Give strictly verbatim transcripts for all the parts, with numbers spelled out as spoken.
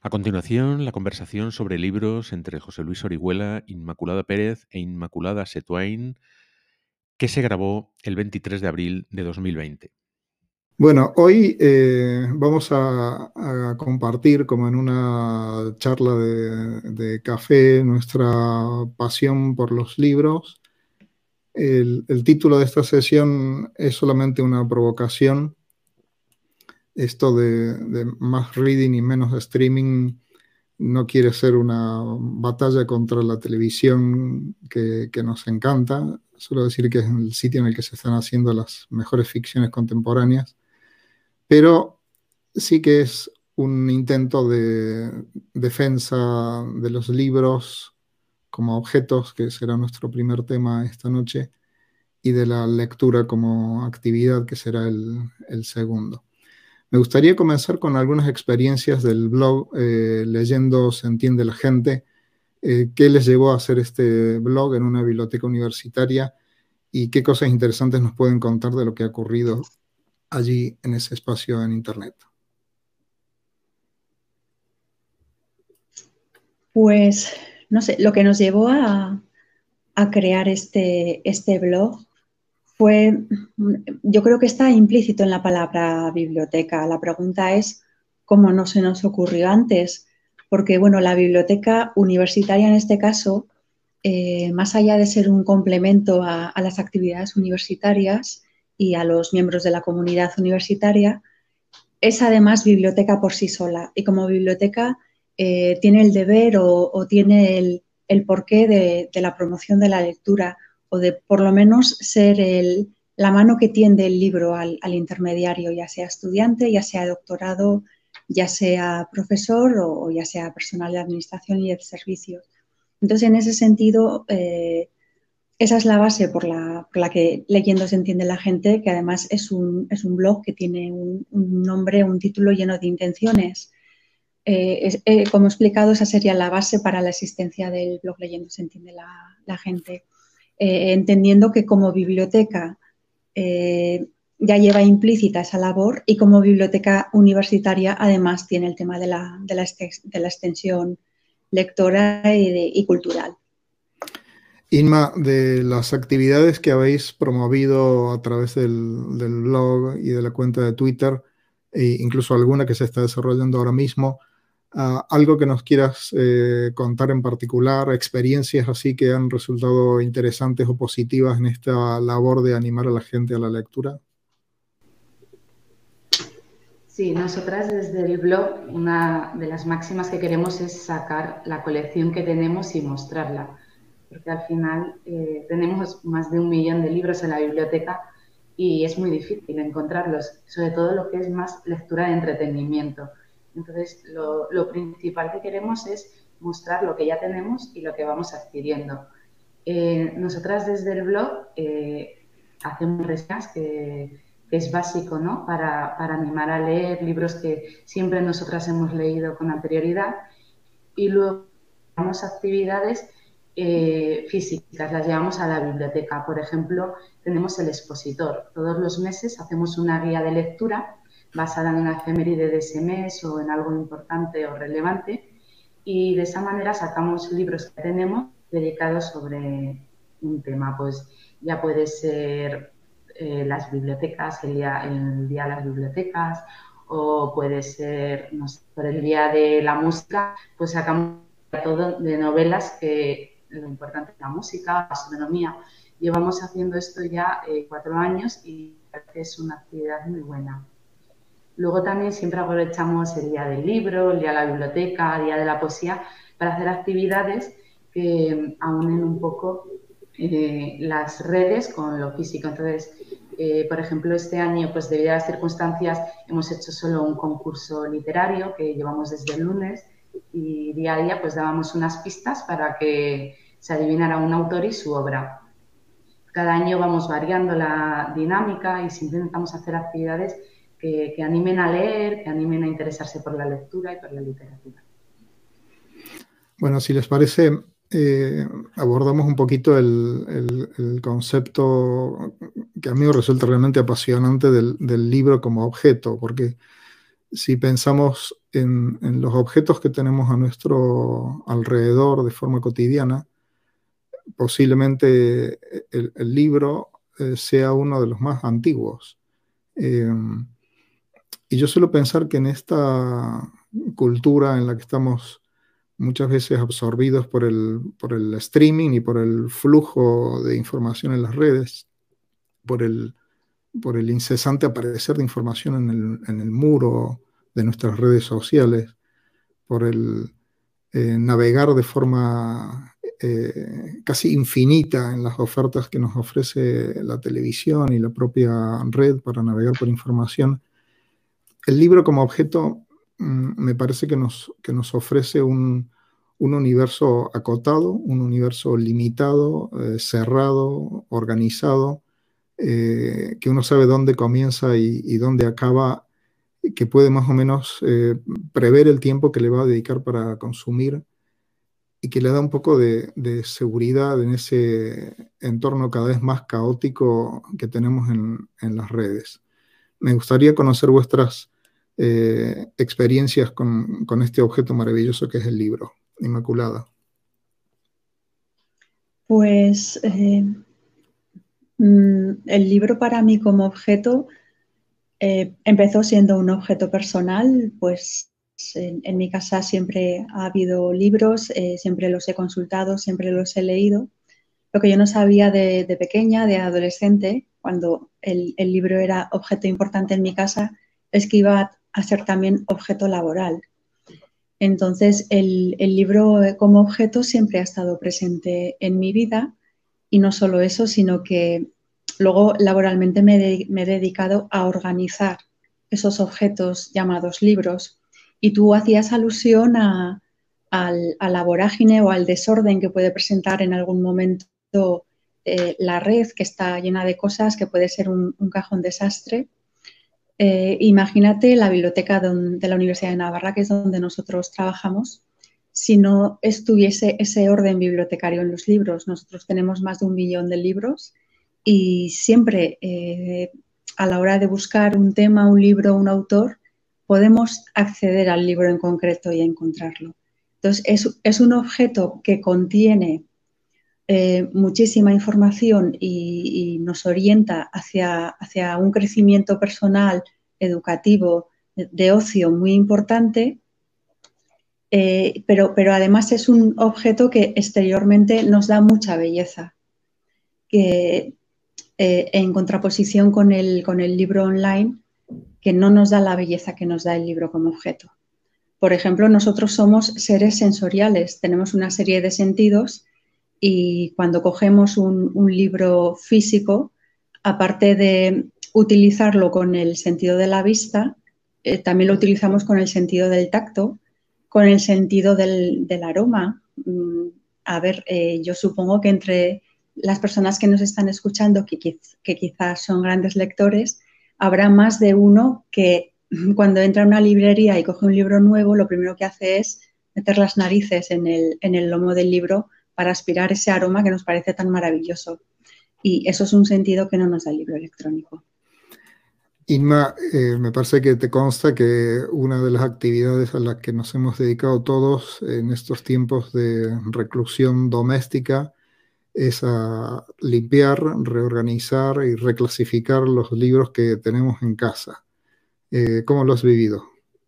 A continuación, la conversación sobre libros entre José Luis Orihuela, Inmaculada Pérez e Inmaculada Setuain, que se grabó el veintitrés de abril de dos mil veinte. Bueno, hoy eh, vamos a, a compartir, como en una charla de, de café, nuestra pasión por los libros. El, el título de esta sesión es solamente una provocación. Esto de, de más reading y menos streaming no quiere ser una batalla contra la televisión que, que nos encanta. Suelo decir que es el sitio en el que se están haciendo las mejores ficciones contemporáneas. Pero sí que es un intento de defensa de los libros como objetos, que será nuestro primer tema esta noche, y de la lectura como actividad, que será el, el segundo. Me gustaría comenzar con algunas experiencias del blog eh, Leyendo se entiende la gente. Eh, ¿Qué les llevó a hacer este blog en una biblioteca universitaria? Y qué cosas interesantes nos pueden contar de lo que ha ocurrido allí en ese espacio en Internet. Pues, no sé, lo que nos llevó a, a crear este, este blog fue, yo creo que está implícito en la palabra biblioteca. La pregunta es, ¿cómo no se nos ocurrió antes? Porque, bueno, la biblioteca universitaria en este caso, eh, más allá de ser un complemento a, a las actividades universitarias y a los miembros de la comunidad universitaria, es además biblioteca por sí sola. Y como biblioteca eh, tiene el deber o, o tiene el, el porqué de, de la promoción de la lectura, o de por lo menos ser el, la mano que tiende el libro al, al intermediario, ya sea estudiante, ya sea doctorado, ya sea profesor o, o ya sea personal de administración y de servicios. Entonces, en ese sentido, eh, esa es la base por la, por la que Leyendo se entiende la gente, que además es un, es un blog que tiene un, un nombre, un título lleno de intenciones. Eh, es, eh, como he explicado, esa sería la base para la existencia del blog Leyendo se entiende la, la gente. Eh, entendiendo que como biblioteca eh, ya lleva implícita esa labor, y como biblioteca universitaria además tiene el tema de la, de la, de la extensión lectora y, de, y cultural. Inma, de las actividades que habéis promovido a través del, del blog y de la cuenta de Twitter, e incluso alguna que se está desarrollando ahora mismo, Uh, algo que nos quieras eh, contar en particular, experiencias así que han resultado interesantes o positivas en esta labor de animar a la gente a la lectura. Sí, nosotras desde el blog, una de las máximas que queremos es sacar la colección que tenemos y mostrarla, porque al final eh, tenemos más de un millón de libros en la biblioteca y es muy difícil encontrarlos, sobre todo lo que es más lectura de entretenimiento. Entonces, lo, lo principal que queremos es mostrar lo que ya tenemos y lo que vamos adquiriendo. Eh, nosotras desde el blog eh, hacemos reseñas, que, que es básico, ¿no? Para, para animar a leer libros que siempre nosotras hemos leído con anterioridad, y luego hacemos actividades eh, físicas, las llevamos a la biblioteca. Por ejemplo, tenemos el expositor. Todos los meses hacemos una guía de lectura basada en una efeméride de ese mes o en algo importante o relevante, y de esa manera sacamos libros que tenemos dedicados sobre un tema. Pues ya puede ser eh, las bibliotecas, el día, el día de las bibliotecas, o puede ser, no sé, por el día de la música, pues sacamos todo de novelas, que lo importante es la música, la astronomía. Llevamos haciendo esto ya eh, cuatro años y es una actividad muy buena. Luego también siempre aprovechamos el día del libro, el día de la biblioteca, el día de la poesía, para hacer actividades que aunen un poco eh, las redes con lo físico. Entonces, eh, por ejemplo, este año, pues debido a las circunstancias, hemos hecho solo un concurso literario que llevamos desde el lunes, y día a día pues dábamos unas pistas para que se adivinara un autor y su obra. Cada año vamos variando la dinámica y siempre intentamos hacer actividades Que, que animen a leer, que animen a interesarse por la lectura y por la literatura. Bueno, si les parece, eh, abordamos un poquito el, el, el concepto que a mí me resulta realmente apasionante del, del libro como objeto, porque si pensamos en, en los objetos que tenemos a nuestro alrededor de forma cotidiana, posiblemente el, el libro eh, sea uno de los más antiguos. Eh, y yo suelo pensar que en esta cultura en la que estamos muchas veces absorbidos por el, por el streaming y por el flujo de información en las redes, por el, por el incesante aparecer de información en el, en el muro de nuestras redes sociales, por el eh, navegar de forma eh, casi infinita en las ofertas que nos ofrece la televisión y la propia red para navegar por información. El libro como objeto mmm, me parece que nos, que nos ofrece un, un universo acotado, un universo limitado, eh, cerrado, organizado, eh, que uno sabe dónde comienza y, y dónde acaba, que puede más o menos eh, prever el tiempo que le va a dedicar para consumir y que le da un poco de, de seguridad en ese entorno cada vez más caótico que tenemos en, en las redes. Me gustaría conocer vuestras eh, experiencias con, con este objeto maravilloso que es el libro, Inmaculada. Pues eh, mm, el libro para mí como objeto eh, empezó siendo un objeto personal, pues en, en mi casa siempre ha habido libros, eh, siempre los he consultado, siempre los he leído. Lo que yo no sabía de, de pequeña, de adolescente, cuando el, el libro era objeto importante en mi casa, es que iba a ser también objeto laboral. Entonces, el, el libro como objeto siempre ha estado presente en mi vida y no solo eso, sino que luego laboralmente me, de, me he dedicado a organizar esos objetos llamados libros. Y tú hacías alusión a, a, a la vorágine o al desorden que puede presentar en algún momento eh, la red, que está llena de cosas, que puede ser un, un cajón desastre. Eh, imagínate la biblioteca de, de la Universidad de Navarra, que es donde nosotros trabajamos, si no estuviese ese orden bibliotecario en los libros. Nosotros tenemos más de un millón de libros y siempre eh, a la hora de buscar un tema, un libro, un autor, podemos acceder al libro en concreto y encontrarlo. Entonces, es, es un objeto que contiene eh, muchísima información y, y nos orienta hacia, hacia un crecimiento personal, educativo, de, de ocio muy importante, eh, pero, pero además es un objeto que exteriormente nos da mucha belleza, que eh, en contraposición con el, con el libro online, que no nos da la belleza que nos da el libro como objeto. Por ejemplo, nosotros somos seres sensoriales, tenemos una serie de sentidos y cuando cogemos un, un libro físico, aparte de utilizarlo con el sentido de la vista, eh, también lo utilizamos con el sentido del tacto, con el sentido del, del aroma. Mm, a ver, eh, yo supongo que entre las personas que nos están escuchando, que, que quizás son grandes lectores, habrá más de uno que cuando entra a una librería y coge un libro nuevo, lo primero que hace es meter las narices en el, en el lomo del libro para aspirar ese aroma que nos parece tan maravilloso. Y eso es un sentido que no nos da el libro electrónico. Inma, eh, me parece que te consta que una de las actividades a las que nos hemos dedicado todos en estos tiempos de reclusión doméstica es a limpiar, reorganizar y reclasificar los libros que tenemos en casa. Eh, ¿Cómo lo has vivido?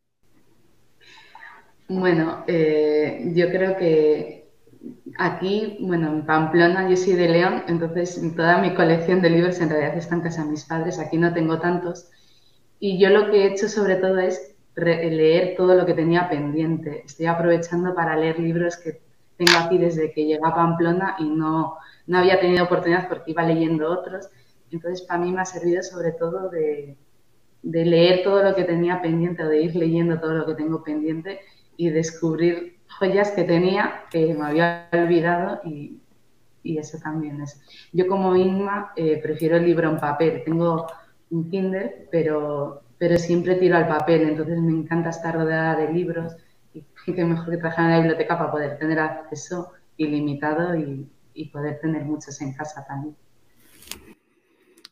Bueno, eh, yo creo que aquí, bueno, en Pamplona, yo soy de León, entonces toda mi colección de libros en realidad está en casa de mis padres, aquí no tengo tantos. Y yo lo que he hecho sobre todo es leer todo lo que tenía pendiente. Estoy aprovechando para leer libros que tengo aquí desde que llegué a Pamplona y no, no había tenido oportunidad porque iba leyendo otros. Entonces, para mí me ha servido sobre todo de, de leer todo lo que tenía pendiente o de ir leyendo todo lo que tengo pendiente y descubrir joyas que tenía que me había olvidado y, y eso también es. Yo como Inma eh, prefiero el libro en papel. Tengo un Kindle, pero, pero siempre tiro al papel, entonces me encanta estar rodeada de libros y qué mejor que trabajar en la biblioteca para poder tener acceso ilimitado y, y poder tener muchos en casa también.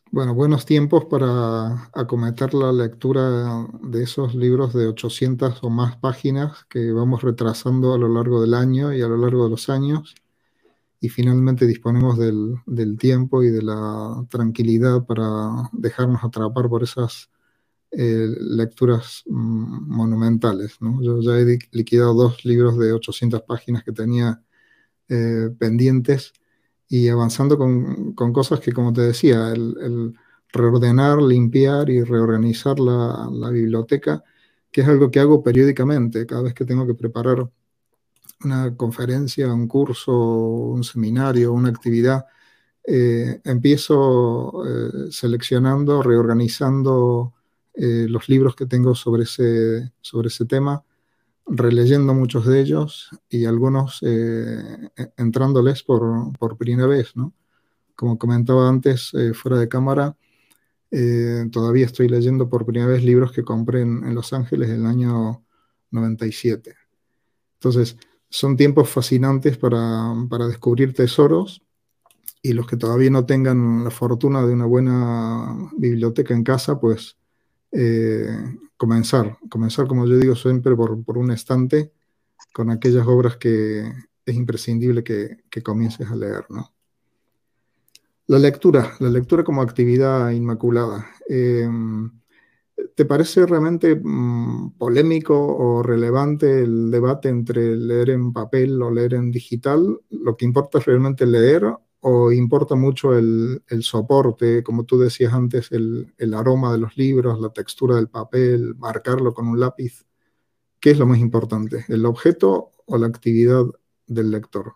bueno, buenos tiempos para acometer la lectura de esos libros de ochocientas o más páginas que vamos retrasando a lo largo del año y a lo largo de los años. Y finalmente disponemos del, del tiempo y de la tranquilidad para dejarnos atrapar por esas eh, lecturas mm, monumentales, ¿no? Yo ya he liquidado dos libros de ochocientas páginas que tenía eh, pendientes y avanzando con, con cosas que, como te decía, el, el reordenar, limpiar y reorganizar la, la biblioteca, que es algo que hago periódicamente, cada vez que tengo que preparar una conferencia, un curso, un seminario, una actividad, eh, empiezo eh, seleccionando, reorganizando eh, los libros que tengo sobre ese, sobre ese tema, releyendo muchos de ellos y algunos eh, entrándoles por, por primera vez, ¿no? Como comentaba antes, eh, fuera de cámara, eh, todavía estoy leyendo por primera vez libros que compré en, en Los Ángeles en el año noventa y siete. Entonces, son tiempos fascinantes para, para descubrir tesoros, y los que todavía no tengan la fortuna de una buena biblioteca en casa, pues eh, comenzar, comenzar, como yo digo siempre, por, por un estante con aquellas obras que es imprescindible que, que comiences a leer, ¿no? La lectura, la lectura como actividad inmaculada. Eh, ¿Te parece realmente mmm, polémico o relevante el debate entre leer en papel o leer en digital? ¿Lo que importa es realmente leer o importa mucho el, el soporte, como tú decías antes, el, el aroma de los libros, la textura del papel, marcarlo con un lápiz? ¿Qué es lo más importante, el objeto o la actividad del lector?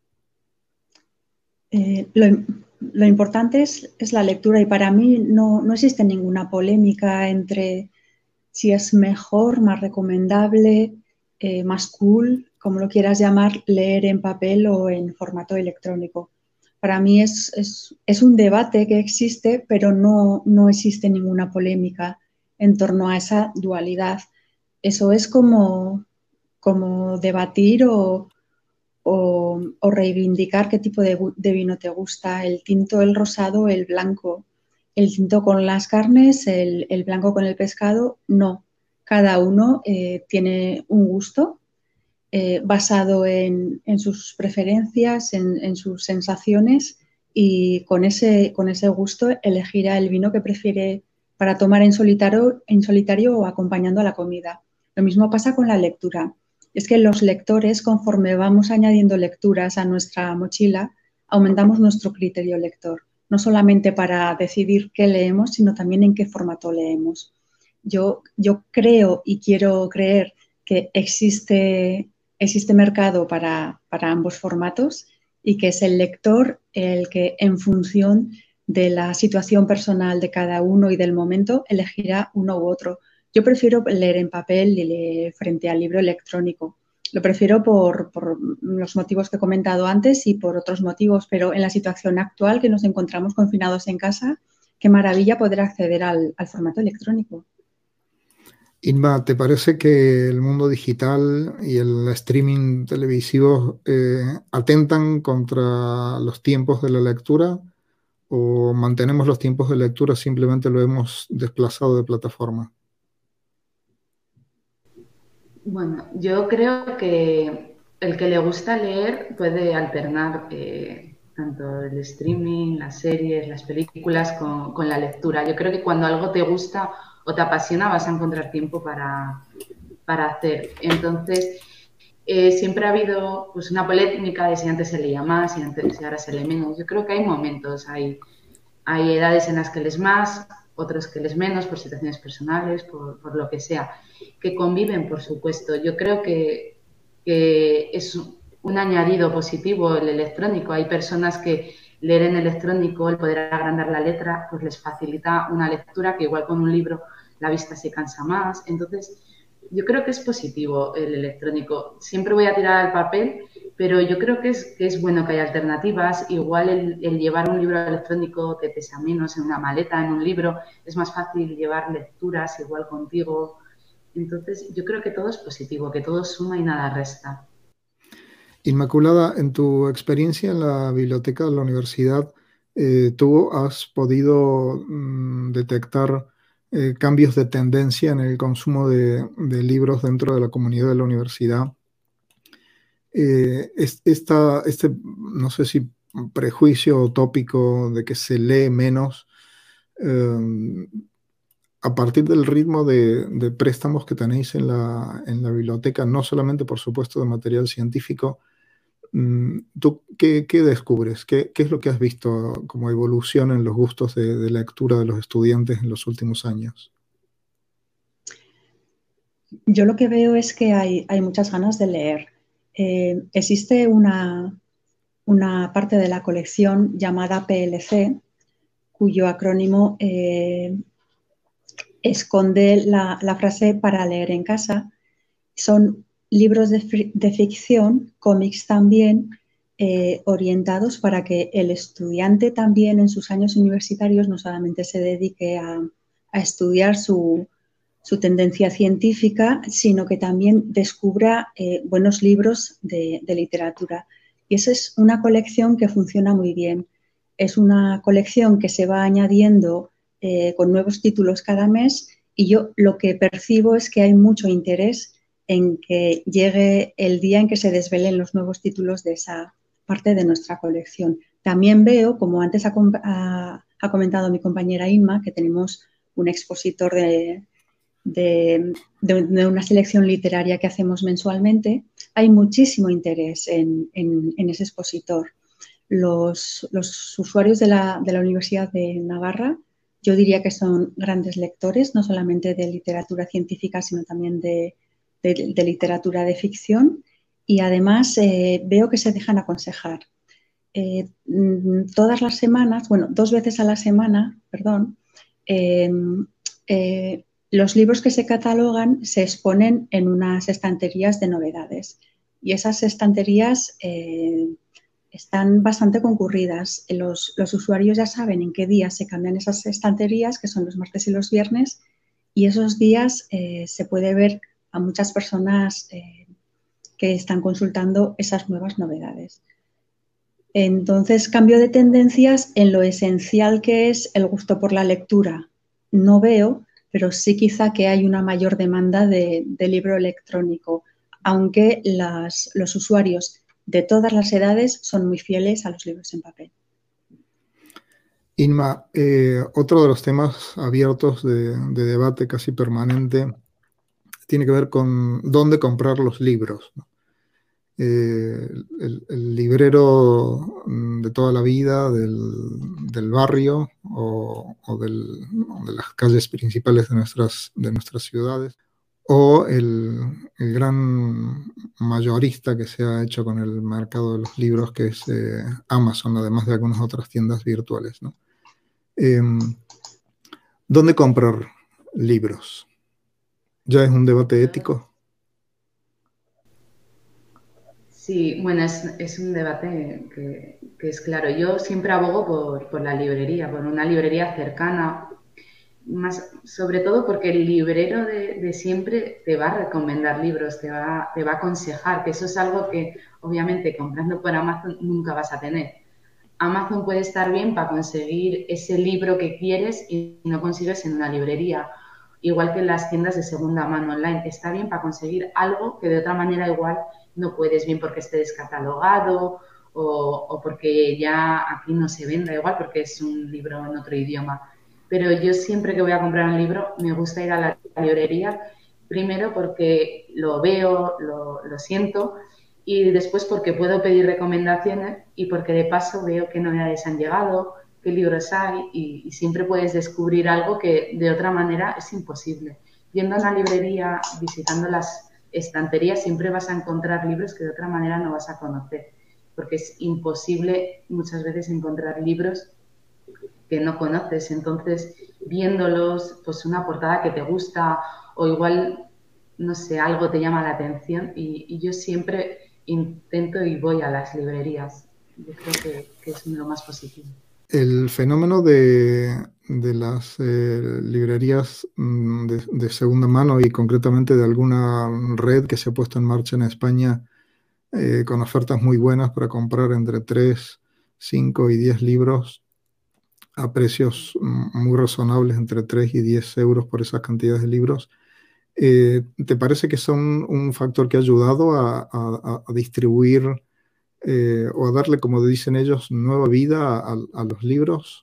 Eh, lo, lo importante es, es la lectura, y para mí no, no existe ninguna polémica entre si es mejor, más recomendable, eh, más cool, como lo quieras llamar, leer en papel o en formato electrónico. Para mí es, es, es un debate que existe, pero no, no existe ninguna polémica en torno a esa dualidad. Eso es como, como debatir o, o, o reivindicar qué tipo de, de vino te gusta, el tinto, el rosado, el blanco, el tinto con las carnes, el, el blanco con el pescado. No, cada uno eh, tiene un gusto eh, basado en, en sus preferencias, en, en sus sensaciones, y con ese, con ese gusto elegirá el vino que prefiere para tomar en solitario, en solitario o acompañando a la comida. Lo mismo pasa con la lectura. Es que los lectores, conforme vamos añadiendo lecturas a nuestra mochila, aumentamos nuestro criterio lector, no solamente para decidir qué leemos, sino también en qué formato leemos. Yo, yo creo y quiero creer que existe, existe mercado para, para ambos formatos, y que es el lector el que, en función de la situación personal de cada uno y del momento, elegirá uno u otro. Yo prefiero leer en papel y leer frente al libro electrónico. Lo prefiero por, por los motivos que he comentado antes y por otros motivos, pero en la situación actual, que nos encontramos confinados en casa, qué maravilla poder acceder al, al formato electrónico. Inma, ¿te parece que el mundo digital y el streaming televisivo eh, atentan contra los tiempos de la lectura, o mantenemos los tiempos de lectura, simplemente lo hemos desplazado de plataforma? Bueno, yo creo que el que le gusta leer puede alternar eh, tanto el streaming, las series, las películas con, con la lectura. Yo creo que cuando algo te gusta o te apasiona vas a encontrar tiempo para, para hacer. Entonces, eh, siempre ha habido pues, una polémica de si antes se leía más y antes, si ahora se lee menos. Yo creo que hay momentos, hay, hay edades en las que lees más, otras que lees menos por situaciones personales, por, por lo que sea, que conviven, por supuesto. Yo creo que, que es un añadido positivo el electrónico. Hay personas que leer en electrónico, el poder agrandar la letra, pues les facilita una lectura que igual con un libro la vista se cansa más. Entonces, yo creo que es positivo el electrónico. Siempre voy a tirar al papel, pero yo creo que es, que es bueno que haya alternativas. Igual el, el llevar un libro electrónico te pesa menos en una maleta, en un libro. Es más fácil llevar lecturas igual contigo. Entonces, yo creo que todo es positivo, que todo suma y nada resta. Inmaculada, en tu experiencia en la biblioteca de la universidad, eh, ¿tú has podido mm, detectar eh, cambios de tendencia en el consumo de, de libros dentro de la comunidad de la universidad? Eh, es- esta, este, no sé si prejuicio o tópico de que se lee menos, eh, a partir del ritmo de, de préstamos que tenéis en la, en la biblioteca, no solamente, por supuesto, de material científico, mm, ¿tú qué, qué descubres? ¿Qué, qué es lo que has visto como evolución en los gustos de, de lectura de los estudiantes en los últimos años? Yo lo que veo es que hay, hay muchas ganas de leer. Eh, existe una, una parte de la colección llamada P L C, cuyo acrónimo eh, esconde la, la frase para leer en casa. Son libros de, de ficción, cómics también, eh, orientados para que el estudiante también en sus años universitarios no solamente se dedique a, a estudiar su, su, tendencia científica, sino que también descubra eh, buenos libros de, de literatura. Y esa es una colección que funciona muy bien. Es una colección que se va añadiendo eh, con nuevos títulos cada mes, y yo lo que percibo es que hay mucho interés en que llegue el día en que se desvelen los nuevos títulos de esa parte de nuestra colección. También veo, como antes ha, ha, ha comentado mi compañera Inma, que tenemos un expositor de, de, de, de una selección literaria que hacemos mensualmente. Hay muchísimo interés en, en, en ese expositor. Los, los usuarios de la, de la Universidad de Navarra, yo diría que son grandes lectores, no solamente de literatura científica, sino también de, de, de literatura de ficción, y además eh, veo que se dejan aconsejar. Eh, todas las semanas, bueno, dos veces a la semana, perdón, eh, eh, los libros que se catalogan se exponen en unas estanterías de novedades, y esas estanterías eh, están bastante concurridas. Los, los usuarios ya saben en qué días se cambian esas estanterías, que son los martes y los viernes, y esos días eh, se puede ver a muchas personas eh, que están consultando esas nuevas novedades. Entonces, cambio de tendencias en lo esencial que es el gusto por la lectura. No veo, pero sí quizá que hay una mayor demanda de, de libro electrónico, aunque las, los usuarios de todas las edades son muy fieles a los libros en papel. Inma, eh, otro de los temas abiertos de, de debate casi permanente tiene que ver con dónde comprar los libros, ¿no? Eh, el, el librero de toda la vida del, del barrio o, o, del, o de las calles principales de nuestras, de nuestras ciudades, o el, el gran mayorista que se ha hecho con el mercado de los libros, que es eh, Amazon, además de algunas otras tiendas virtuales, ¿no? Eh, ¿Dónde comprar libros? ¿Ya es un debate ético? Sí, bueno, es, es un debate que, que es claro. Yo siempre abogo por, por la librería, por una librería cercana, más, sobre todo porque el librero de, de siempre te va a recomendar libros, te va, te va a aconsejar, que eso es algo que obviamente comprando por Amazon nunca vas a tener. Amazon puede estar bien para conseguir ese libro que quieres y no consigues en una librería. Igual que en las tiendas de segunda mano online. Está bien para conseguir algo que de otra manera igual no puedes, bien porque esté descatalogado o, o porque ya aquí no se venda igual porque es un libro en otro idioma. Pero yo siempre que voy a comprar un libro me gusta ir a la librería, primero porque lo veo, lo, lo siento, y después porque puedo pedir recomendaciones y porque de paso veo qué novedades han llegado, qué libros hay y, y siempre puedes descubrir algo que de otra manera es imposible. Yendo a una librería, visitando las estanterías, siempre vas a encontrar libros que de otra manera no vas a conocer, porque es imposible muchas veces encontrar libros que no conoces. Entonces, viéndolos, pues una portada que te gusta o igual, no sé, algo te llama la atención y, y yo siempre intento y voy a las librerías. Yo creo que, que es lo más positivo. El fenómeno de, de las eh, librerías mm, de, de segunda mano y concretamente de alguna red que se ha puesto en marcha en España eh, con ofertas muy buenas para comprar entre tres, cinco y diez libros a precios muy razonables, entre tres y diez euros por esas cantidades de libros. Eh, ¿te parece que son un factor que ha ayudado a, a, a distribuir eh, o a darle, como dicen ellos, nueva vida a, a los libros?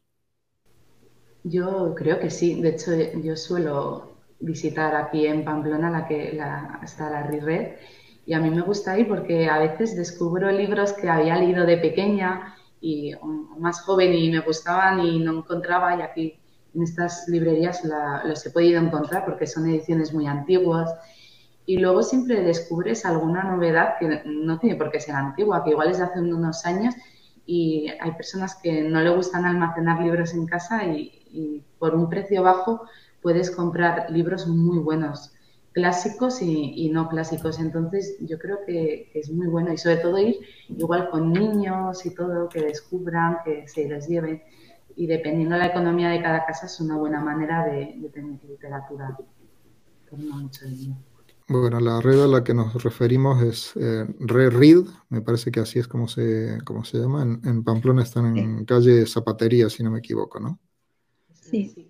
Yo creo que sí. De hecho, yo suelo visitar aquí en Pamplona la que la, está la RIRED, y a mí me gusta ir porque a veces descubro libros que había leído de pequeña y o más joven y me gustaban y no encontraba, y aquí en estas librerías la, los he podido encontrar porque son ediciones muy antiguas. Y luego siempre descubres alguna novedad que no tiene por qué ser antigua, que igual es de hace unos años, y hay personas que no le gustan almacenar libros en casa y, y por un precio bajo puedes comprar libros muy buenos, clásicos y, y no clásicos. Entonces yo creo que, que es muy bueno, y sobre todo ir igual con niños y todo, que descubran, que se les lleven, y dependiendo de la economía de cada casa es una buena manera de, de tener literatura por no mucho dinero. Bueno, la red a la que nos referimos es eh, ReRead, me parece que así es como se, como se llama. En, en Pamplona están en Sí. calle Zapatería, si no me equivoco, ¿no? Sí.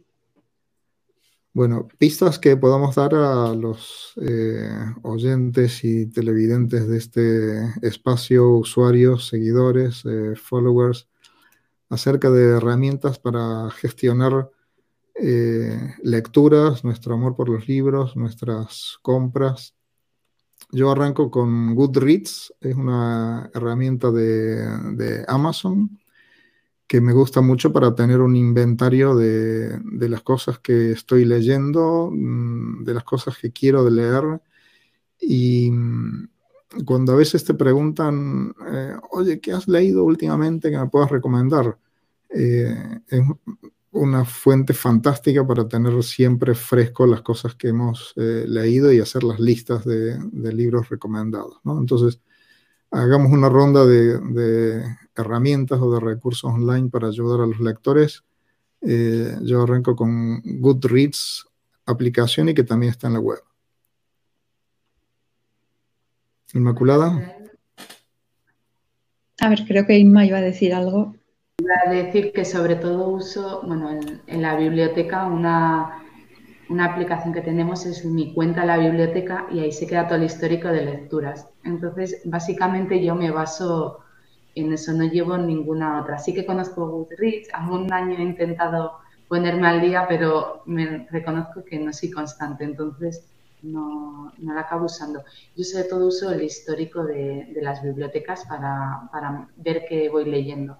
Bueno, pistas que podamos dar a los eh, oyentes y televidentes de este espacio, usuarios, seguidores, eh, followers, acerca de herramientas para gestionar eh, lecturas, nuestro amor por los libros, nuestras compras. Yo arranco con Goodreads, es una herramienta de, de Amazon que me gusta mucho para tener un inventario de, de las cosas que estoy leyendo, de las cosas que quiero de leer. Y cuando a veces te preguntan, eh, oye, ¿qué has leído últimamente que me puedas recomendar? Eh, es una fuente fantástica para tener siempre fresco las cosas que hemos eh, leído y hacer las listas de, de libros recomendados, ¿no? Entonces, hagamos una ronda de, de herramientas o de recursos online para ayudar a los lectores. Eh, yo arranco con Goodreads, aplicación, y que también está en la web. Inmaculada. A ver, creo que Inma iba a decir algo. Iba a decir que sobre todo uso, bueno, en, en la biblioteca una, una aplicación que tenemos es Mi Cuenta en la Biblioteca, y ahí se queda todo el histórico de lecturas. Entonces, básicamente yo me baso en eso, no llevo ninguna otra. Sí que conozco Goodreads, algún año he intentado ponerme al día, pero me reconozco que no soy constante, entonces no, no la acabo usando. Yo sobre todo uso el histórico de, de las bibliotecas para, para ver qué voy leyendo.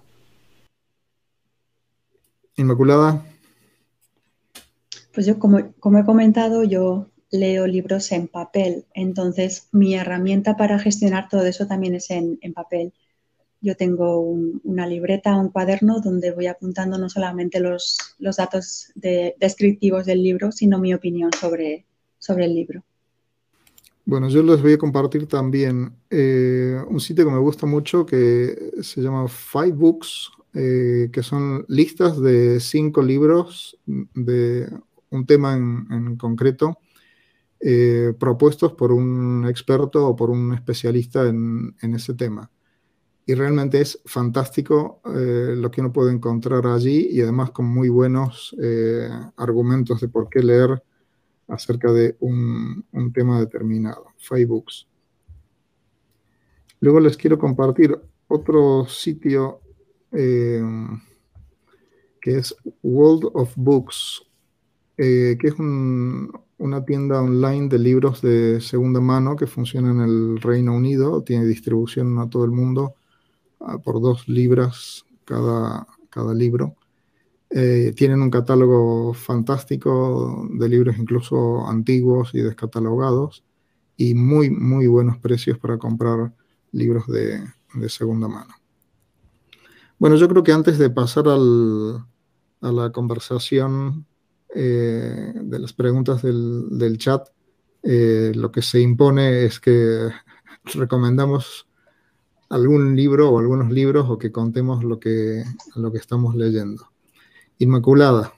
Inmaculada. Pues yo, como, como he comentado, yo leo libros en papel, entonces mi herramienta para gestionar todo eso también es en, en papel. Yo tengo un, una libreta, un cuaderno donde voy apuntando no solamente los, los datos de, descriptivos del libro, sino mi opinión sobre, sobre el libro. Bueno, yo les voy a compartir también eh, un sitio que me gusta mucho que se llama Five Books, eh, que son listas de cinco libros de un tema en, en concreto, eh, propuestos por un experto o por un especialista en, en ese tema. Y realmente es fantástico eh, lo que uno puede encontrar allí, y además con muy buenos eh, argumentos de por qué leer acerca de un, un tema determinado. Five Books. Luego les quiero compartir otro sitio eh, que es World of Books, eh, que es un, una tienda online de libros de segunda mano que funciona en el Reino Unido, tiene distribución a todo el mundo uh, por dos libras cada, cada libro. Eh, tienen un catálogo fantástico de libros incluso antiguos y descatalogados, y muy, muy buenos precios para comprar libros de, de segunda mano. Bueno, yo creo que antes de pasar al, a la conversación eh, de las preguntas del, del chat, eh, lo que se impone es que recomendamos algún libro o algunos libros, o que contemos lo que, lo que estamos leyendo. Inmaculada.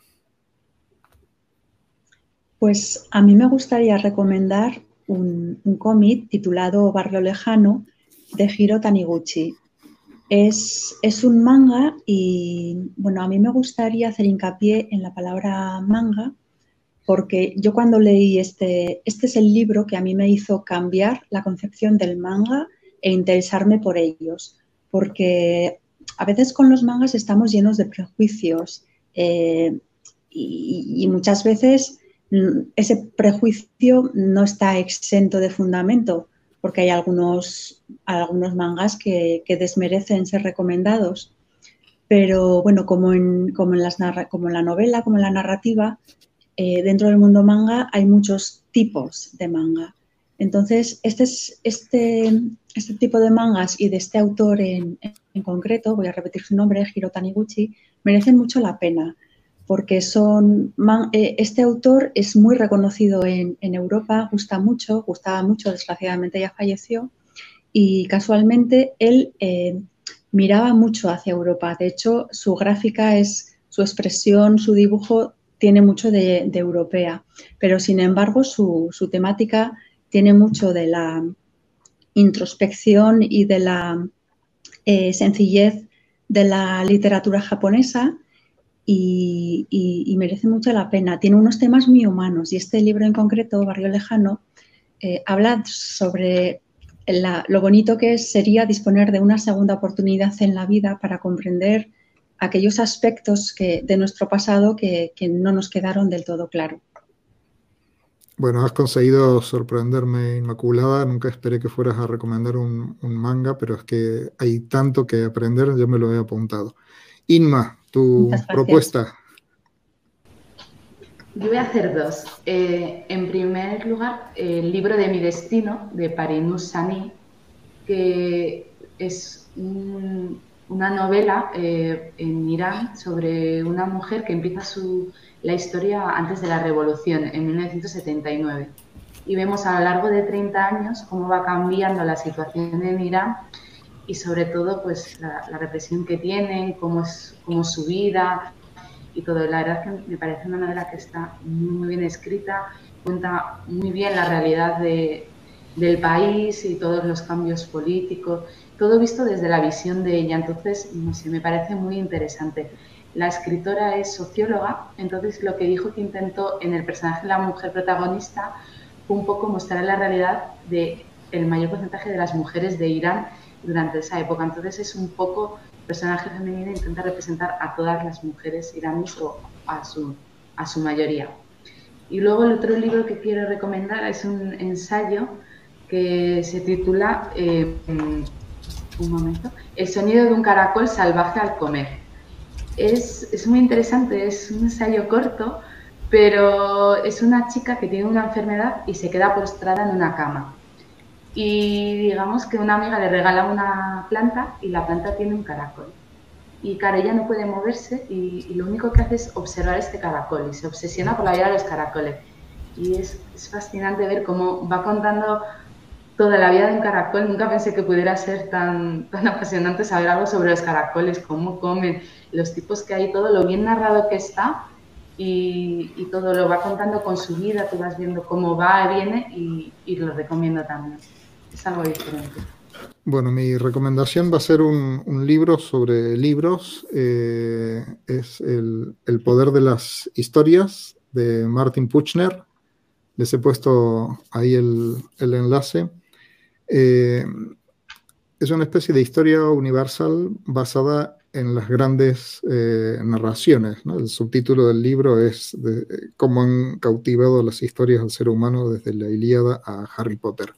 Pues a mí me gustaría recomendar un, un cómic titulado Barrio Lejano, de Hiro Taniguchi. Es, es un manga y, bueno, a mí me gustaría hacer hincapié en la palabra manga porque yo cuando leí este, este es el libro que a mí me hizo cambiar la concepción del manga e interesarme por ellos, porque a veces con los mangas estamos llenos de prejuicios eh, y, y muchas veces ese prejuicio no está exento de fundamento, porque hay algunos, algunos mangas que, que desmerecen ser recomendados. Pero bueno, como en, como, en las, como en la novela, como en la narrativa, eh, dentro del mundo manga hay muchos tipos de manga. Entonces, este, es, este, este tipo de mangas y de este autor en, en concreto, voy a repetir su nombre, Hiro Taniguchi, merecen mucho la pena, porque son man, eh, este autor es muy reconocido en, en Europa, gusta mucho, gustaba mucho, desgraciadamente ya falleció, y casualmente él eh, miraba mucho hacia Europa. De hecho, su gráfica es, su expresión, su dibujo tiene mucho de, de europea, pero sin embargo su, su temática tiene mucho de la introspección y de la eh, sencillez de la literatura japonesa y, y, y merece mucho la pena. Tiene unos temas muy humanos y este libro en concreto, Barrio Lejano, eh, habla sobre la, lo bonito que es, sería disponer de una segunda oportunidad en la vida para comprender aquellos aspectos que, de nuestro pasado que, que no nos quedaron del todo claro. Bueno, has conseguido sorprenderme, Inmaculada. Nunca esperé que fueras a recomendar un, un manga, pero es que hay tanto que aprender, yo me lo he apuntado. Inma, tu propuesta. Yo voy a hacer dos. Eh, en primer lugar, el libro de Mi destino, de Parinur Sani, que es un, una novela eh, en Irán sobre una mujer que empieza su, la historia antes de la revolución, en mil novecientos setenta y nueve. Y vemos a lo largo de treinta años cómo va cambiando la situación en Irán y sobre todo pues la, la represión que tienen, cómo es, cómo es su vida y todo. La verdad es que me parece una novela que está muy, muy bien escrita, cuenta muy bien la realidad de, del país y todos los cambios políticos, todo visto desde la visión de ella. Entonces, no sé, me parece muy interesante. La escritora es socióloga, entonces lo que dijo que intentó en el personaje de la mujer protagonista fue un poco mostrar la realidad del mayor porcentaje de las mujeres de Irán durante esa época. Entonces es un poco, el personaje femenino intenta representar a todas las mujeres iraníes o a su, a su mayoría. Y luego el otro libro que quiero recomendar es un ensayo que se titula, eh, un momento, El sonido de un caracol salvaje al comer. Es, es muy interesante, es un ensayo corto, pero es una chica que tiene una enfermedad y se queda postrada en una cama. Y digamos que una amiga le regala una planta y la planta tiene un caracol. Y claro, ella no puede moverse y, y lo único que hace es observar este caracol y se obsesiona por la vida de los caracoles. Y es, es fascinante ver cómo va contando toda la vida de un caracol. Nunca pensé que pudiera ser tan, tan apasionante saber algo sobre los caracoles, cómo comen, los tipos que hay, todo lo bien narrado que está y, y todo lo va contando con su vida, tú vas viendo cómo va, viene y, y lo recomiendo también. Es algo diferente. Bueno, mi recomendación va a ser un, un libro sobre libros. Eh, es el, el poder de las historias de Martin Puchner. Les he puesto ahí el, el enlace. Eh, es una especie de historia universal basada en las grandes eh, narraciones, ¿no? El subtítulo del libro es de, eh, cómo han cautivado las historias al ser humano desde la Ilíada a Harry Potter.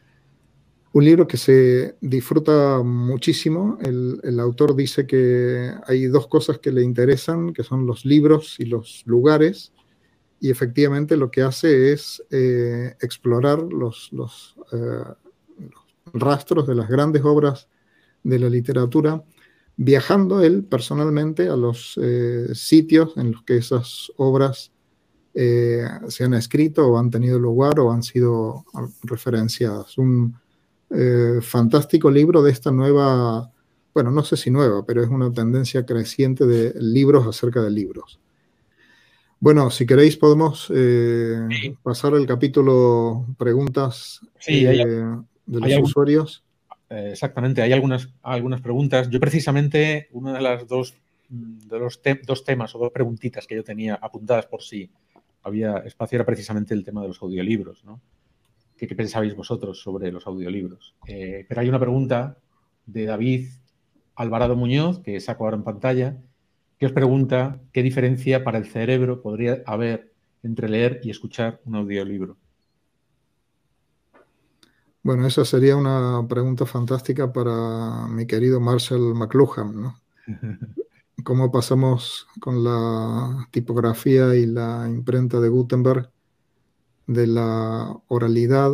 Un libro que se disfruta muchísimo. El, el autor dice que hay dos cosas que le interesan, que son los libros y los lugares, y efectivamente lo que hace es eh, explorar los, los, eh, los rastros de las grandes obras de la literatura, viajando él personalmente a los eh, sitios en los que esas obras eh, se han escrito o han tenido lugar o han sido referenciadas. Un Eh, fantástico libro de esta nueva, bueno, no sé si nueva, pero es una tendencia creciente de libros acerca de libros. Bueno, si queréis podemos eh, sí. pasar al capítulo preguntas sí, eh, hay, de los hay algún, usuarios. eh, exactamente. Hay algunas, algunas preguntas. Yo precisamente, una de las dos, de los te dos temas o dos preguntitas que yo tenía apuntadas por si había espacio era precisamente el tema de los audiolibros, ¿no? ¿Qué, qué pensáis vosotros sobre los audiolibros? Eh, pero hay una pregunta de David Alvarado Muñoz, que saco ahora en pantalla, que os pregunta qué diferencia para el cerebro podría haber entre leer y escuchar un audiolibro. Bueno, esa sería una pregunta fantástica para mi querido Marshall McLuhan, ¿no? ¿Cómo pasamos con la tipografía y la imprenta de Gutenberg de la oralidad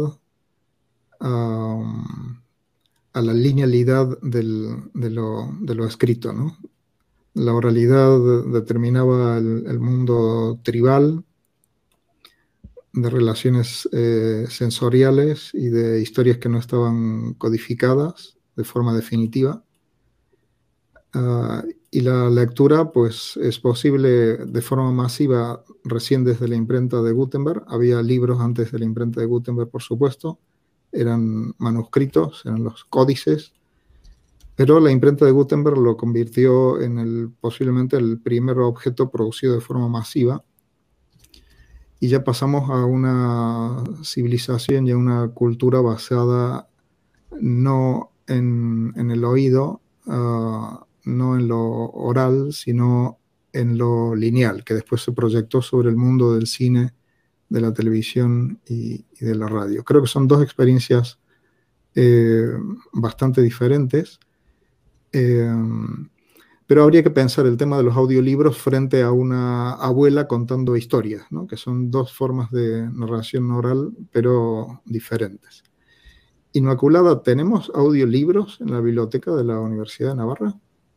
a, a la linealidad del, de, lo, de lo escrito, ¿no? La oralidad determinaba el, el mundo tribal, de relaciones eh, sensoriales y de historias que no estaban codificadas de forma definitiva. Uh, y la lectura, pues, es posible de forma masiva recién desde la imprenta de Gutenberg. Había libros antes de la imprenta de Gutenberg, por supuesto. Eran manuscritos, eran los códices. Pero la imprenta de Gutenberg lo convirtió en el, posiblemente el primer objeto producido de forma masiva. Y ya pasamos a una civilización y a una cultura basada no en, en el oído, uh, no en lo oral, sino en lo lineal, que después se proyectó sobre el mundo del cine, de la televisión y, y de la radio. Creo que son dos experiencias eh, bastante diferentes. Eh, Pero habría que pensar el tema de los audiolibros frente a una abuela contando historias, ¿no? Que son dos formas de narración oral, pero diferentes. Inmaculada, ¿tenemos audiolibros en la biblioteca de la Universidad de Navarra?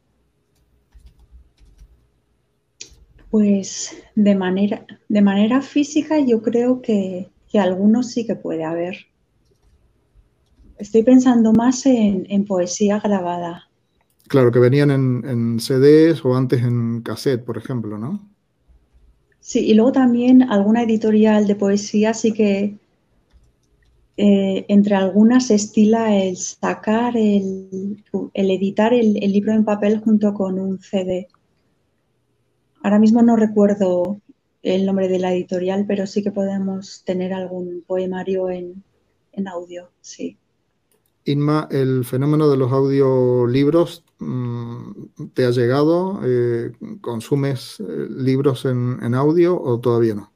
Pues de manera, de manera física yo creo que, que algunos sí que puede haber. Estoy pensando más en, en poesía grabada. Claro, que venían en, en C Ds o antes en cassette, por ejemplo, ¿no? Sí, y luego también alguna editorial de poesía sí que eh, entre algunas estila el sacar, el, el editar el, el libro en papel junto con un C D. Ahora mismo no recuerdo el nombre de la editorial, pero sí que podemos tener algún poemario en, en audio, sí. Inma, ¿el fenómeno de los audiolibros te ha llegado? Eh, ¿Consumes eh, libros en, en audio o todavía no?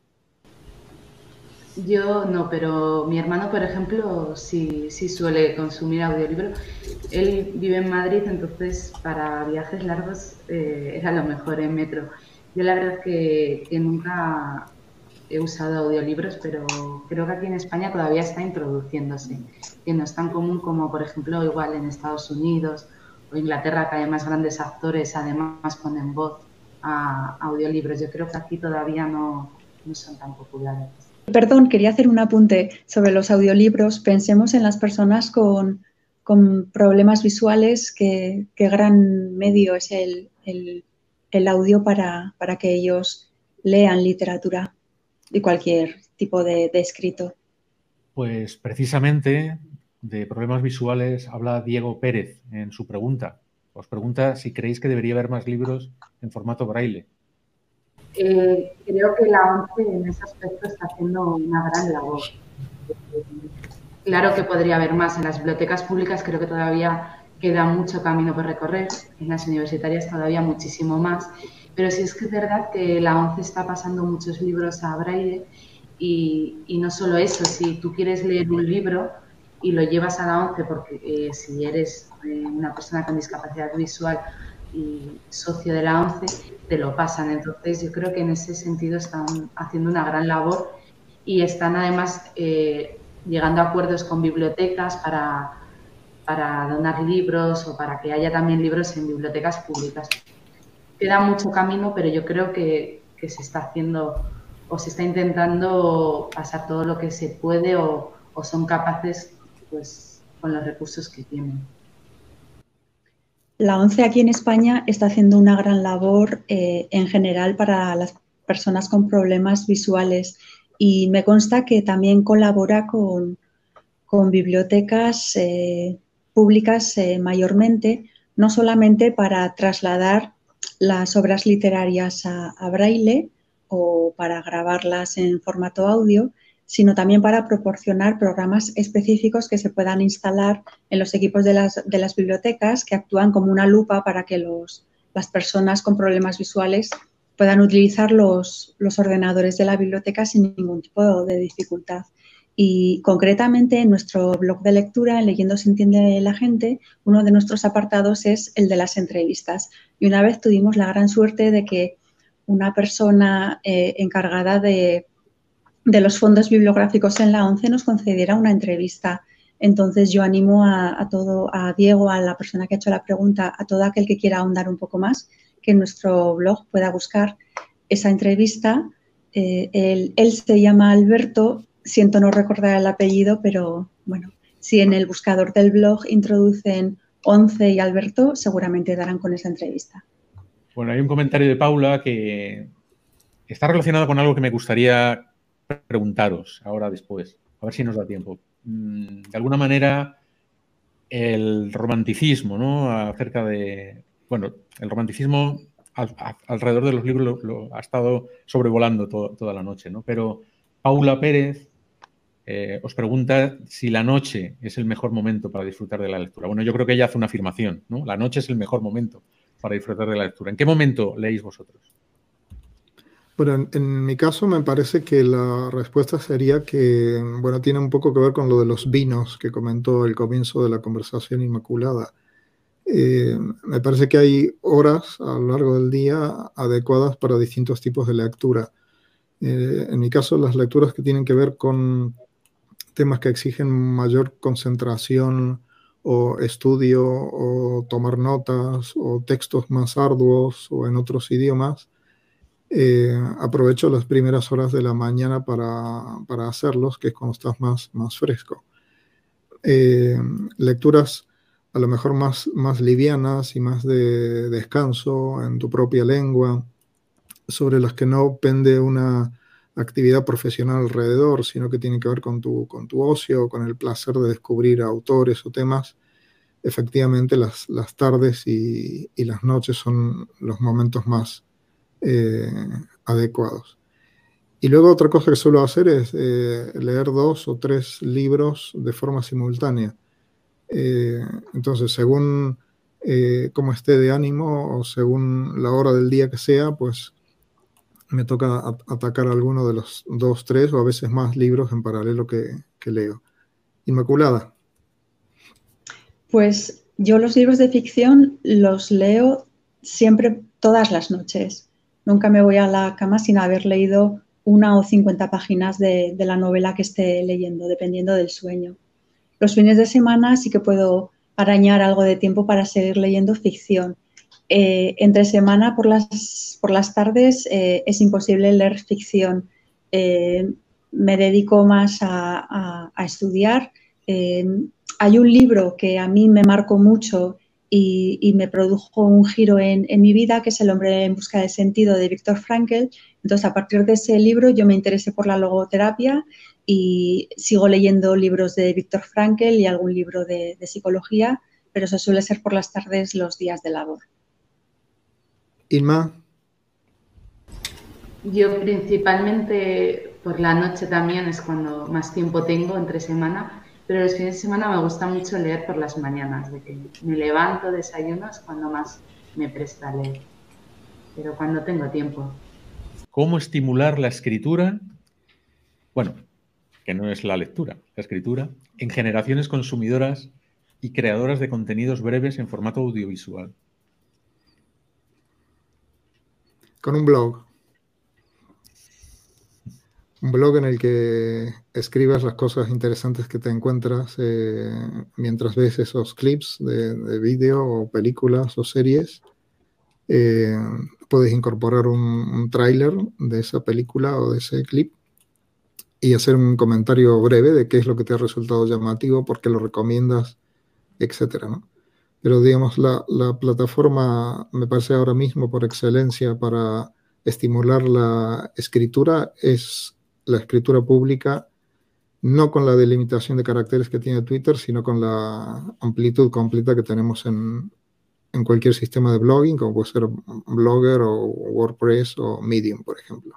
Yo no, pero mi hermano, por ejemplo, sí, sí suele consumir audiolibro. Él vive en Madrid, entonces para viajes largos eh, era lo mejor en metro. Yo la verdad que, que nunca he usado audiolibros, pero creo que aquí en España todavía está introduciéndose, que no es tan común como, por ejemplo, igual en Estados Unidos o Inglaterra, que además grandes actores además ponen voz a audiolibros. Yo creo que aquí todavía no, no son tan populares. Perdón, quería hacer un apunte sobre los audiolibros. Pensemos en las personas con, con problemas visuales, que, que gran medio es el, el, el audio para, para que ellos lean literatura y cualquier tipo de, de escrito. Pues precisamente de problemas visuales habla Diego Pérez en su pregunta. Os pregunta si creéis que debería haber más libros en formato braille. Eh, creo que la ONCE en ese aspecto está haciendo una gran labor. Eh, claro que podría haber más. En las bibliotecas públicas creo que todavía queda mucho camino por recorrer. En las universitarias todavía muchísimo más. Pero sí es que es verdad que la ONCE está pasando muchos libros a braille y, y no solo eso. Si tú quieres leer un libro y lo llevas a la ONCE, porque eh, si eres eh, una persona con discapacidad visual y socio de la ONCE, te lo pasan. Entonces yo creo que en ese sentido están haciendo una gran labor y están además eh, llegando a acuerdos con bibliotecas para, para donar libros o para que haya también libros en bibliotecas públicas. Queda mucho camino, pero yo creo que, que se está haciendo o se está intentando pasar todo lo que se puede o, o son capaces, pues, con los recursos que tienen. La ONCE aquí en España está haciendo una gran labor eh, en general para las personas con problemas visuales y me consta que también colabora con, con bibliotecas eh, públicas eh, mayormente, no solamente para trasladar las obras literarias a, a braille o para grabarlas en formato audio, sino también para proporcionar programas específicos que se puedan instalar en los equipos de las, de las bibliotecas, que actúan como una lupa para que los, las personas con problemas visuales puedan utilizar los, los ordenadores de la biblioteca sin ningún tipo de dificultad. Y concretamente en nuestro blog de lectura, en Leyendo se entiende la gente, uno de nuestros apartados es el de las entrevistas. Y una vez tuvimos la gran suerte de que una persona eh, encargada de, de los fondos bibliográficos en la ONCE nos concediera una entrevista. Entonces yo animo a, a todo, a Diego, a la persona que ha hecho la pregunta, a todo aquel que quiera ahondar un poco más, que en nuestro blog pueda buscar esa entrevista. Eh, él, él se llama Alberto. Siento no recordar el apellido, pero bueno, si en el buscador del blog introducen ONCE y Alberto, seguramente darán con esa entrevista. Bueno, hay un comentario de Paula que está relacionado con algo que me gustaría preguntaros ahora después, a ver si nos da tiempo. De alguna manera, el romanticismo, ¿no? Acerca de, bueno, el romanticismo al, a, alrededor de los libros lo, lo ha estado sobrevolando to, toda la noche, ¿no? Pero Paula Pérez Eh, os pregunta si la noche es el mejor momento para disfrutar de la lectura. Bueno, yo creo que ella hace una afirmación, ¿no? La noche es el mejor momento para disfrutar de la lectura. ¿En qué momento leéis vosotros? Bueno, en, en mi caso me parece que la respuesta sería que, bueno, tiene un poco que ver con lo de los vinos que comentó al comienzo de la conversación Inmaculada. Eh, me parece que hay horas a lo largo del día adecuadas para distintos tipos de lectura. Eh, en mi caso, las lecturas que tienen que ver con temas que exigen mayor concentración o estudio o tomar notas o textos más arduos o en otros idiomas, eh, aprovecho las primeras horas de la mañana para, para hacerlos, que es cuando estás más, más fresco. Eh, lecturas a lo mejor más, más livianas y más de descanso en tu propia lengua, sobre las que no pende una actividad profesional alrededor, sino que tiene que ver con tu, con tu ocio, con el placer de descubrir autores o temas. Efectivamente, las, las tardes y, y las noches son los momentos más eh, adecuados. Y luego otra cosa que suelo hacer es eh, leer dos o tres libros de forma simultánea. Eh, entonces, según eh, cómo esté de ánimo o según la hora del día que sea, pues me toca atacar alguno de los dos, tres o a veces más libros en paralelo que, que leo. Inmaculada. Pues yo los libros de ficción los leo siempre, todas las noches. Nunca me voy a la cama sin haber leído una o cincuenta páginas de, de la novela que esté leyendo, dependiendo del sueño. Los fines de semana sí que puedo arañar algo de tiempo para seguir leyendo ficción. Eh, entre semana por las, por las tardes eh, es imposible leer ficción. Eh, me dedico más a, a, a estudiar. Eh, hay un libro que a mí me marcó mucho y, y me produjo un giro en, en mi vida, que es El hombre en busca de sentido, de Viktor Frankl. Entonces, a partir de ese libro yo me interesé por la logoterapia y sigo leyendo libros de Viktor Frankl y algún libro de, de psicología, pero eso suele ser por las tardes, los días de labor. Inma. Yo principalmente por la noche también es cuando más tiempo tengo entre semana, pero los fines de semana me gusta mucho leer por las mañanas, de que me levanto, desayuno, es cuando más me presta a leer, pero cuando tengo tiempo. ¿Cómo estimular la escritura? Bueno, que no es la lectura, la escritura, en generaciones consumidoras y creadoras de contenidos breves en formato audiovisual. Con un blog. Un blog en el que escribas las cosas interesantes que te encuentras eh, mientras ves esos clips de, de vídeo o películas o series. Eh, puedes incorporar un, un tráiler de esa película o de ese clip y hacer un comentario breve de qué es lo que te ha resultado llamativo, por qué lo recomiendas, etcétera, ¿no? Pero, digamos, la, la plataforma, me parece ahora mismo por excelencia para estimular la escritura, es la escritura pública no con la delimitación de caracteres que tiene Twitter, sino con la amplitud completa que tenemos en, en cualquier sistema de blogging, como puede ser Blogger o WordPress o Medium, por ejemplo.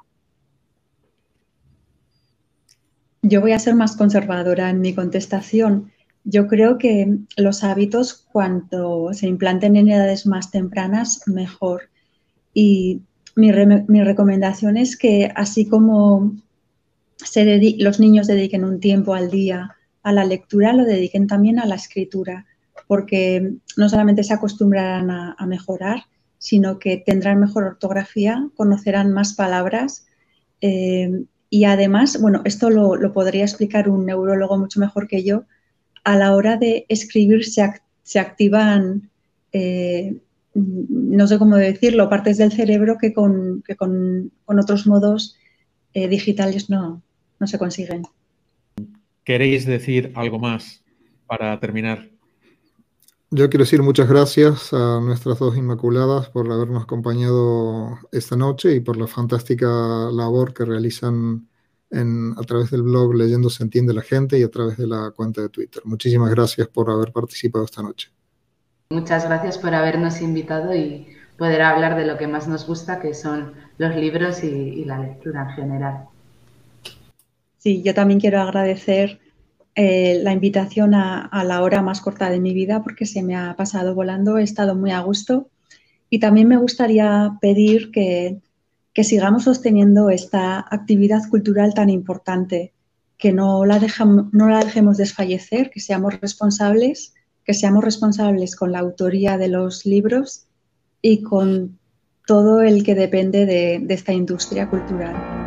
Yo voy a ser más conservadora en mi contestación. Yo creo que los hábitos, cuanto se implanten en edades más tempranas, mejor. Y mi, re mi recomendación es que, así como se los niños dediquen un tiempo al día a la lectura, lo dediquen también a la escritura, porque no solamente se acostumbrarán a, a mejorar, sino que tendrán mejor ortografía, conocerán más palabras, eh, y además, bueno, esto lo, lo podría explicar un neurólogo mucho mejor que yo, a la hora de escribir se, act se activan, eh, no sé cómo decirlo, partes del cerebro que con, que con, con otros modos eh, digitales no, no se consiguen. ¿Queréis decir algo más para terminar? Yo quiero decir muchas gracias a nuestras dos Inmaculadas por habernos acompañado esta noche y por la fantástica labor que realizan en, a través del blog Leyendo se entiende la gente y a través de la cuenta de Twitter. Muchísimas gracias por haber participado esta noche. Muchas gracias por habernos invitado y poder hablar de lo que más nos gusta, que son los libros y, y la lectura en general. Sí, yo también quiero agradecer eh, la invitación a, a la hora más corta de mi vida, porque se me ha pasado volando, he estado muy a gusto. Y también me gustaría pedir que, que sigamos sosteniendo esta actividad cultural tan importante, que no la, dejam, no la dejemos desfallecer, que seamos responsables, que seamos responsables con la autoría de los libros y con todo el que depende de, de esta industria cultural.